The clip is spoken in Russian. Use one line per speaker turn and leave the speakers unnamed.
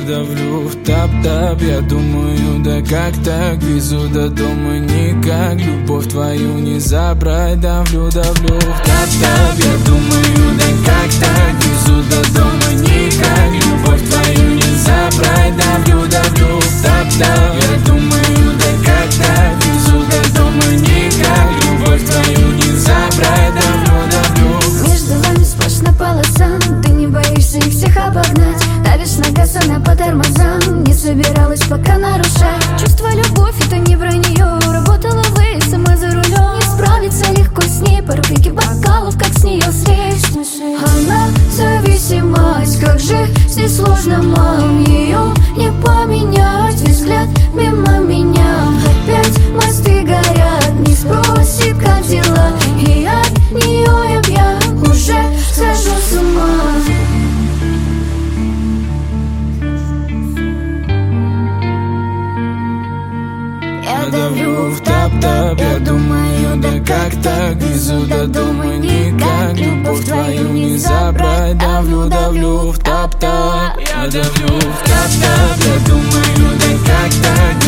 давлю в тап-тап. Я думаю, да как так, везу до дома никак. Любовь твою не забрать, давлю в тап-тап. Я думаю, да как так, везу до дома никак. Любовь твою не забрать, давлю в тап-тап. Я думаю, да как так, везу до дома никак. Любовь твою не забрать, давлю.
Между вами сплошная полоса, ты не боишься их всех обогнать. Давишь на газ, она по тормозам. Не собиралась пока нарушать. Чувство, любовь, это не вранье. Работала вы сама за рулем. Не справиться легко с ней, пару пики бокалов, как с нее слезть. Она зависимость, как же здесь сложно, мам. Ее не поменять, взгляд мимо меня. Опять мосты горят, не спросит, как дела. И от нее я пьян, уже схожу с ума.
Я давлю в тап-тап, я думаю, да как так, везу до дома никак. Любовь твою не забрать, давлю в тап-тап. Я давлю в тап-тап, я думаю, да как так.